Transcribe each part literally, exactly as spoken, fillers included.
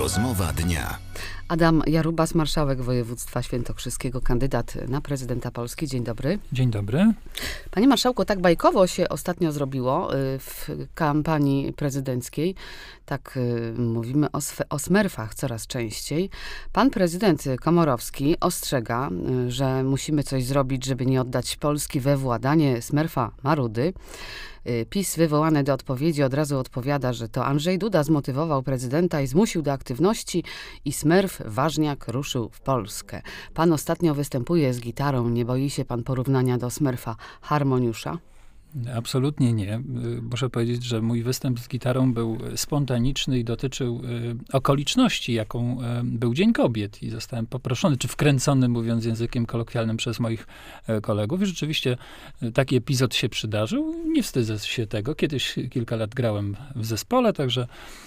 Rozmowa dnia. Adam Jarubas, marszałek województwa świętokrzyskiego, kandydat na prezydenta Polski. Dzień dobry. Dzień dobry. Panie marszałku, tak bajkowo się ostatnio zrobiło w kampanii prezydenckiej. Tak mówimy o, swe- o smerfach coraz częściej. Pan prezydent Komorowski ostrzega, że musimy coś zrobić, żeby nie oddać Polski we władanie smerfa Marudy. PiS wywołany do odpowiedzi od razu odpowiada, że to Andrzej Duda zmotywował prezydenta i zmusił do aktywności i smerf Ważniak ruszył w Polskę. Pan ostatnio występuje z gitarą. Nie boi się pan porównania do smerfa Harmoniusza? Absolutnie nie. Muszę powiedzieć, że mój występ z gitarą był spontaniczny i dotyczył okoliczności, jaką był Dzień Kobiet. I zostałem poproszony, czy wkręcony, mówiąc językiem kolokwialnym, przez moich kolegów. I rzeczywiście taki epizod się przydarzył. Nie wstydzę się tego. Kiedyś kilka lat grałem w zespole, także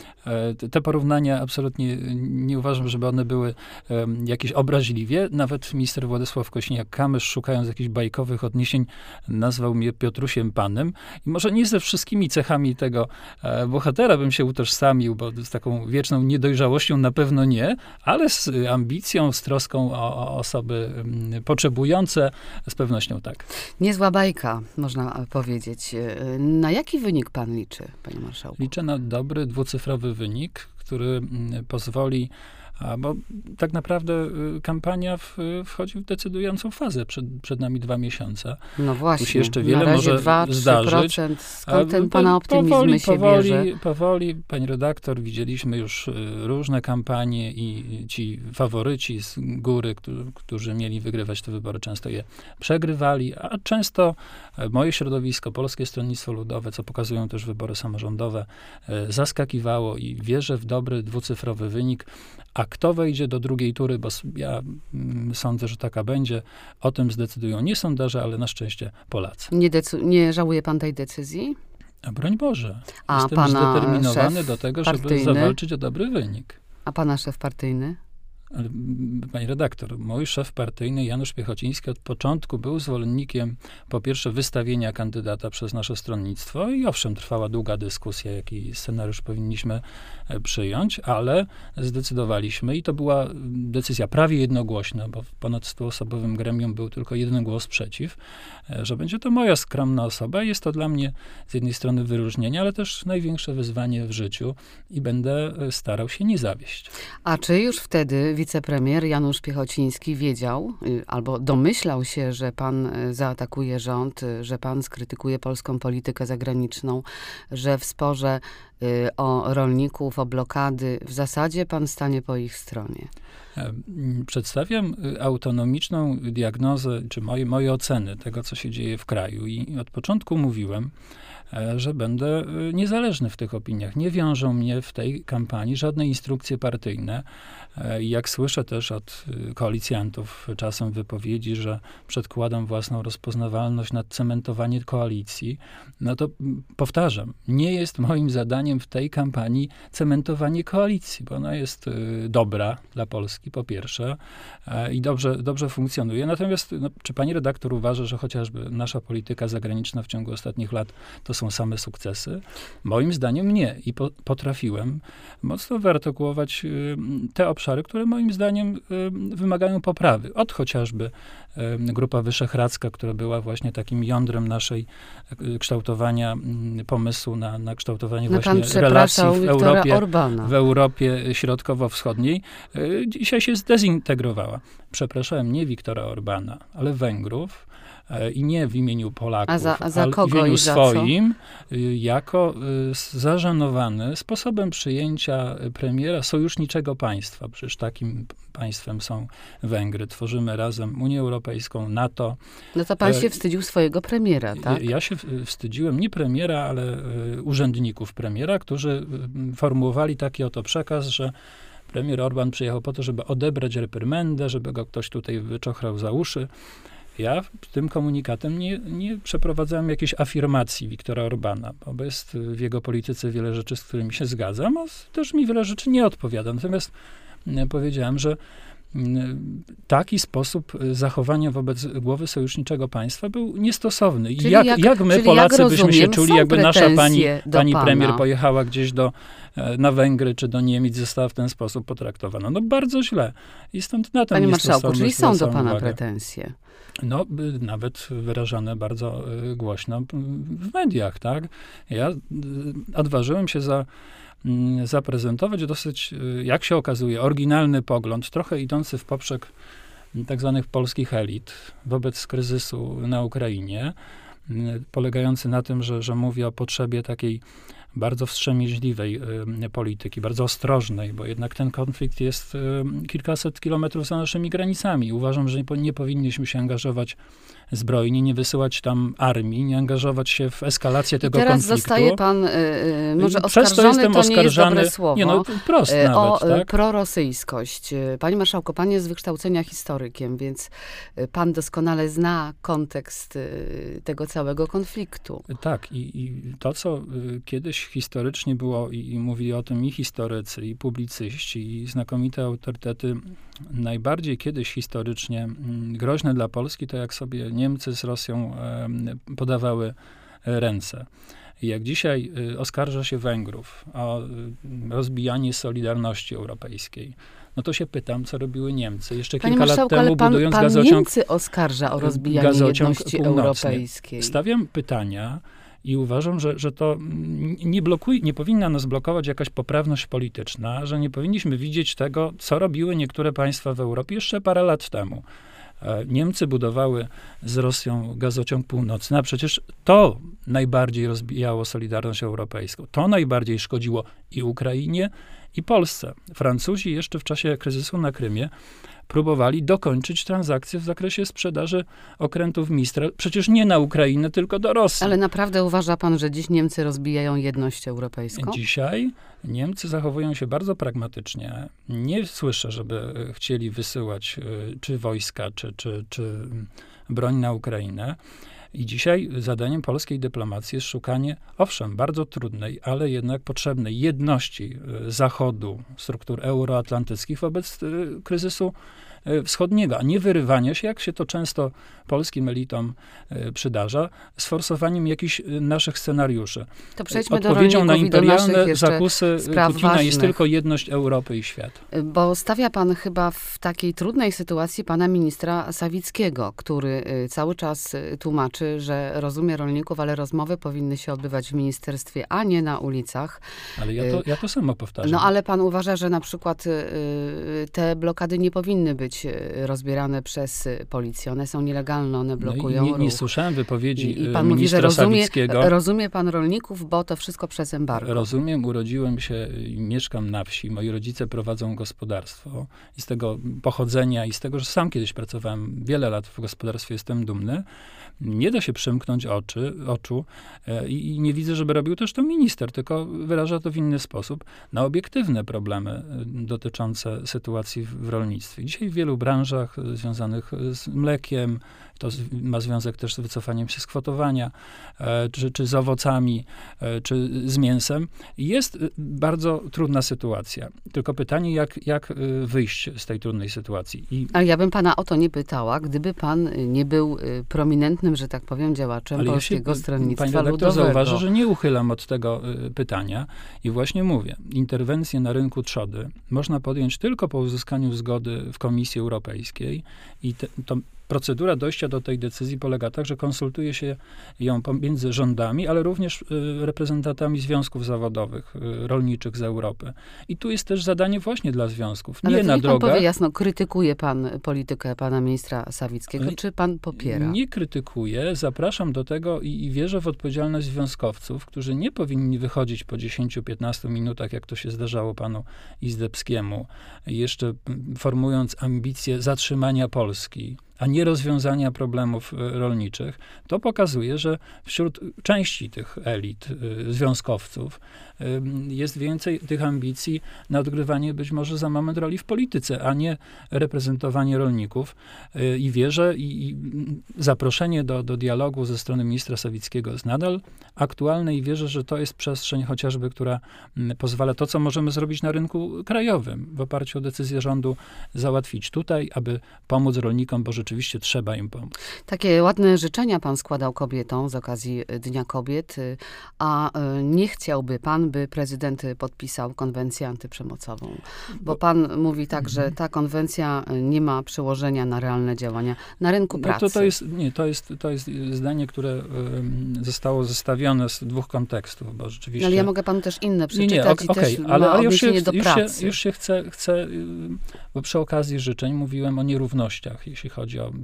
te porównania absolutnie nie uważam, żeby one były um, jakieś obraźliwie. Nawet minister Władysław Kosiniak-Kamysz, szukając jakichś bajkowych odniesień, nazwał mnie Piotrusiem Panem. I może nie ze wszystkimi cechami tego e, bohatera bym się utożsamił, bo z taką wieczną niedojrzałością na pewno nie, ale z ambicją, z troską o, o osoby um, potrzebujące z pewnością tak. Niezła bajka, można powiedzieć. Na jaki wynik pan liczy, panie marszałku? Liczę na dobry, dwucyfrowy wynik, który pozwoli, bo tak naprawdę kampania w, wchodzi w decydującą fazę. Przed, przed nami dwa miesiące. No właśnie, tu się jeszcze wiele na razie może dwa trzy zdarzyć. Skąd ten pana optymizm powoli, się powoli, bierze? Powoli, pani redaktor, widzieliśmy już różne kampanie i ci faworyci z góry, którzy, którzy mieli wygrywać te wybory, często je przegrywali, a często moje środowisko, Polskie Stronnictwo Ludowe, co pokazują też wybory samorządowe, zaskakiwało i wierzę w dobry, dwucyfrowy wynik. A kto wejdzie do drugiej tury, bo ja mm, sądzę, że taka będzie, o tym zdecydują nie sondaże, ale na szczęście Polacy. Nie, decy- nie żałuje pan tej decyzji? A broń Boże. A Jestem pana zdeterminowany szef do tego, partyjny? żeby zawalczyć o dobry wynik. A pana szef partyjny? Ale, pani redaktor, mój szef partyjny Janusz Piechociński od początku był zwolennikiem, po pierwsze, wystawienia kandydata przez nasze stronnictwo i owszem, trwała długa dyskusja, jaki scenariusz powinniśmy przyjąć, ale zdecydowaliśmy i to była decyzja prawie jednogłośna, bo w ponad stuosobowym gremium był tylko jeden głos przeciw, że będzie to moja skromna osoba. Jest to dla mnie z jednej strony wyróżnienie, ale też największe wyzwanie w życiu i będę starał się nie zawieść. A czy już wtedy wicepremier Janusz Piechociński wiedział albo domyślał się, że pan zaatakuje rząd, że pan skrytykuje polską politykę zagraniczną, że w sporze o rolników, o blokady, w zasadzie pan stanie po ich stronie? Przedstawiam autonomiczną diagnozę, czy moje, moje oceny tego, co się dzieje w kraju. I od początku mówiłem, że będę niezależny w tych opiniach. Nie wiążą mnie w tej kampanii żadne instrukcje partyjne. Jak słyszę też od koalicjantów czasem wypowiedzi, że przedkładam własną rozpoznawalność nad cementowanie koalicji, no to powtarzam, nie jest moim zadaniem w tej kampanii cementowanie koalicji, bo ona jest dobra dla Polski, po pierwsze, i dobrze, dobrze funkcjonuje. Natomiast no, czy pani redaktor uważa, że chociażby nasza polityka zagraniczna w ciągu ostatnich lat to są same sukcesy? Moim zdaniem nie. I po, potrafiłem mocno wyartykułować y, te obszary, które moim zdaniem y, wymagają poprawy. Od chociażby y, Grupa Wyszehradzka, która była właśnie takim jądrem naszej y, kształtowania y, pomysłu na, na kształtowanie no właśnie relacji w Europie, Orbana. w Europie Środkowo-Wschodniej. Y, dzisiaj się zdezintegrowała. Przepraszałem, nie Viktora Orbana, ale Węgrów, i nie w imieniu Polaków, a za, a za ale kogo w imieniu i za swoim, co? Jako zażenowany sposobem przyjęcia premiera sojuszniczego państwa. Przecież takim państwem są Węgry. Tworzymy razem Unię Europejską, NATO. No to pan się wstydził swojego premiera, tak? Ja się wstydziłem nie premiera, ale urzędników premiera, którzy formułowali taki oto przekaz, że premier Orban przyjechał po to, żeby odebrać reprymendę, żeby go ktoś tutaj wyczochrał za uszy. Ja tym komunikatem nie, nie przeprowadzałem jakiejś afirmacji Viktora Orbana, bo jest w jego polityce wiele rzeczy, z którymi się zgadzam, a też mi wiele rzeczy nie odpowiada. Natomiast powiedziałem, że taki sposób zachowania wobec głowy sojuszniczego państwa był niestosowny. I Czyli jak, jak, jak my, czyli Polacy, jak byśmy rozumiem, się czuli, są jakby nasza pani, pretensje do pani pana. premier pojechała gdzieś do, na Węgry czy do Niemiec, została w ten sposób potraktowana. No bardzo źle. I stąd na ten Panie marszałku, czyli są do zwracam pana uwagę. pretensje. No, by nawet wyrażane bardzo y, głośno w mediach, tak? Ja y, odważyłem się za, y, zaprezentować dosyć, y, jak się okazuje, oryginalny pogląd, trochę idący w poprzek tak zwanych polskich elit wobec kryzysu na Ukrainie, y, polegający na tym, że, że mówię o potrzebie takiej bardzo wstrzemięźliwej y, polityki, bardzo ostrożnej, bo jednak ten konflikt jest y, kilkaset kilometrów za naszymi granicami. Uważam, że nie, nie powinniśmy się angażować zbrojnie, nie wysyłać tam armii, nie angażować się w eskalację I tego teraz konfliktu. zostaje pan, y, y, może Przez to oskarżony, jestem to nie jest oskarżany, dobre słowo, nie no, wprost y, nawet, o y, tak? prorosyjskość. Y, Panie marszałku, pan jest z wykształcenia historykiem, więc y, pan doskonale zna kontekst y, tego całego konfliktu. Tak, i, i to, co y, kiedyś historycznie było, i, i mówili o tym i historycy, i publicyści, i znakomite autorytety, najbardziej kiedyś historycznie mm, groźne dla Polski, to jak sobie Niemcy z Rosją e, podawały ręce. I jak dzisiaj y, oskarża się Węgrów o y, rozbijanie Solidarności Europejskiej, no to się pytam, co robiły Niemcy jeszcze Panie kilka lat marszałku, temu, ale pan, budując pan gazociąg, Niemcy oskarża o rozbijanie gazociąg jedności północny. europejskiej. Stawiam pytania i uważam, że, że to nie blokuje, nie powinna nas blokować jakaś poprawność polityczna, że nie powinniśmy widzieć tego, co robiły niektóre państwa w Europie jeszcze parę lat temu. Niemcy budowały z Rosją gazociąg północny, a przecież to najbardziej rozbijało Solidarność Europejską. To najbardziej szkodziło i Ukrainie, i Polsce. Francuzi jeszcze w czasie kryzysu na Krymie próbowali dokończyć transakcje w zakresie sprzedaży okrętów Mistral. Przecież nie na Ukrainę, tylko do Rosji. Ale naprawdę uważa pan, że dziś Niemcy rozbijają jedność europejską? Dzisiaj Niemcy zachowują się bardzo pragmatycznie. Nie słyszę, żeby chcieli wysyłać czy wojska, czy, czy, czy broń na Ukrainę. I dzisiaj zadaniem polskiej dyplomacji jest szukanie, owszem, bardzo trudnej, ale jednak potrzebnej jedności Zachodu, struktur euroatlantyckich wobec kryzysu wschodniego, a nie wyrywania się, jak się to często polskim elitom przydarza, z forsowaniem jakichś naszych scenariuszy. To przejdźmy Odpowiedzią do na imperialne jeszcze zakusy spraw Putina ważnych. jest tylko jedność Europy i świata. Bo stawia pan chyba w takiej trudnej sytuacji pana ministra Sawickiego, który cały czas tłumaczy, że rozumie rolników, ale rozmowy powinny się odbywać w ministerstwie, a nie na ulicach. Ale ja to, ja to samo powtarzam. No ale pan uważa, że na przykład te blokady nie powinny być rozbierane przez policję. One są nielegalne, one blokują no i nie, nie ruch. słyszałem wypowiedzi I, i pan ministra mówi, że rozumie, Sawickiego. rozumie pan rolników, bo to wszystko przez embargo. Rozumiem, urodziłem się i mieszkam na wsi. Moi rodzice prowadzą gospodarstwo i z tego pochodzenia i z tego, że sam kiedyś pracowałem wiele lat w gospodarstwie, jestem dumny. Nie da się przymknąć oczy, oczu i, i nie widzę, żeby robił też to minister, tylko wyraża to w inny sposób na obiektywne problemy dotyczące sytuacji w, w rolnictwie. Dzisiaj w wielu branżach związanych z mlekiem, to ma związek też z wycofaniem się z kwotowania, czy, czy z owocami, czy z mięsem. Jest bardzo trudna sytuacja. Tylko pytanie, jak, jak wyjść z tej trudnej sytuacji. I A ja bym pana o to nie pytała, gdyby pan nie był prominentnym, że tak powiem, działaczem Ale Polskiego ja się, Stronnictwa Pani redaktor Ludowego. zauważy, że nie uchylam od tego y, pytania i właśnie mówię, interwencję na rynku trzody można podjąć tylko po uzyskaniu zgody w Komisji Europejskiej i te, to procedura dojścia do tej decyzji polega tak, że konsultuje się ją pomiędzy rządami, ale również y, reprezentantami związków zawodowych, y, rolniczych z Europy. I tu jest też zadanie właśnie dla związków. Nie Ale na niech pan drogach. powie jasno, krytykuje pan politykę pana ministra Sawickiego, Ale czy pan popiera? Nie krytykuję, zapraszam do tego i, i wierzę w odpowiedzialność związkowców, którzy nie powinni wychodzić po dziesięciu piętnastu minutach, jak to się zdarzało panu Izdebskiemu, jeszcze formując ambicje zatrzymania Polski, a nie rozwiązania problemów rolniczych, to pokazuje, że wśród części tych elit, związkowców, jest więcej tych ambicji na odgrywanie być może za moment roli w polityce, a nie reprezentowanie rolników. I wierzę, i, i zaproszenie do, do dialogu ze strony ministra Sawickiego jest nadal aktualne i wierzę, że to jest przestrzeń chociażby, która pozwala to, co możemy zrobić na rynku krajowym, w oparciu o decyzję rządu, załatwić tutaj, aby pomóc rolnikom, bo rzeczywiście trzeba im pomóc. Takie ładne życzenia pan składał kobietom z okazji Dnia Kobiet, a nie chciałby pan, by prezydent podpisał konwencję antyprzemocową. Bo pan mówi tak, że ta konwencja nie ma przełożenia na realne działania na rynku no pracy. To, to, jest, nie, to, jest, to jest zdanie, które zostało zestawione z dwóch kontekstów, bo rzeczywiście... No, ale ja mogę panu też inne przeczytać nie, nie, ok, i okay, też ale, ma ale już się, do już pracy. się, już się chcę, chcę, bo przy okazji życzeń mówiłem o nierównościach, jeśli chodzi o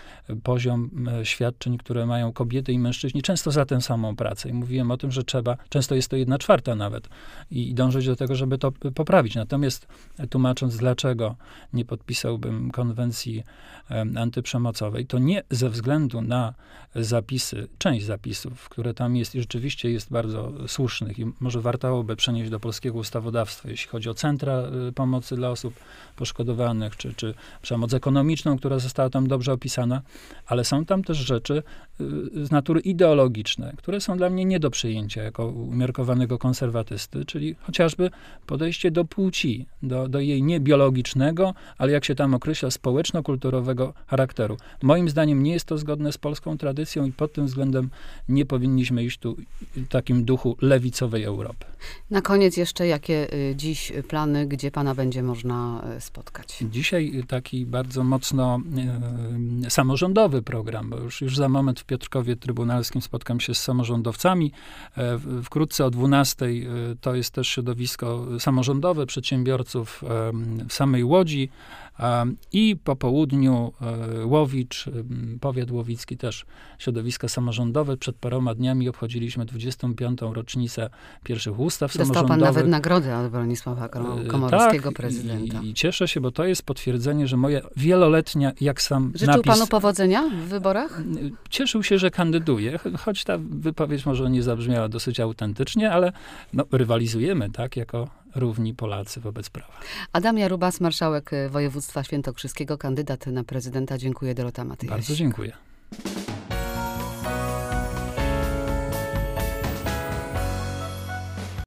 poziom świadczeń, które mają kobiety i mężczyźni, często za tę samą pracę. I mówiłem o tym, że trzeba, często jest to jedna czwarta nawet, i dążyć do tego, żeby to poprawić. Natomiast tłumacząc, dlaczego nie podpisałbym konwencji antyprzemocowej, to nie ze względu na zapisy, część zapisów, które tam jest i rzeczywiście jest bardzo słusznych i może warto by przenieść do polskiego ustawodawstwa, jeśli chodzi o centra pomocy dla osób poszkodowanych, czy, czy przemoc ekonomiczną, która została tam dobrze opisana, ale są tam też rzeczy z natury ideologicznej, które są dla mnie nie do przyjęcia jako umiarkowanego konserwatysty, czyli chociażby podejście do płci, do, do jej nie biologicznego, ale jak się tam określa, społeczno-kulturowego charakteru. Moim zdaniem nie jest to zgodne z polską tradycją i pod tym względem nie powinniśmy iść tu w takim duchu lewicowej Europy. Na koniec jeszcze jakie dziś plany, gdzie pana będzie można spotkać? Dzisiaj taki bardzo mocno e, samorządowy program, bo już, już za moment w Piotrkowie Trybunalskim spotkam się z samorządowcami. E, wkrótce o dwunastej e, to jest też środowisko samorządowe przedsiębiorców e, w samej Łodzi. I po południu Łowicz, powiat łowicki, też środowiska samorządowe. Przed paroma dniami obchodziliśmy dwudziestą piątą rocznicę pierwszych ustaw Dostał samorządowych. Dostał pan nawet nagrodę od Bronisława Komorowskiego, tak, prezydenta. I, I cieszę się, bo to jest potwierdzenie, że moja wieloletnia, jak sam Życzył napis... panu powodzenia w wyborach? Cieszył się, że kandyduje, choć ta wypowiedź może nie zabrzmiała dosyć autentycznie, ale no, rywalizujemy, tak, jako równi Polacy wobec prawa. Adam Jarubas, marszałek województwa świętokrzyskiego, kandydat na prezydenta. Dziękuję, Dorota Matyjasik. Bardzo dziękuję.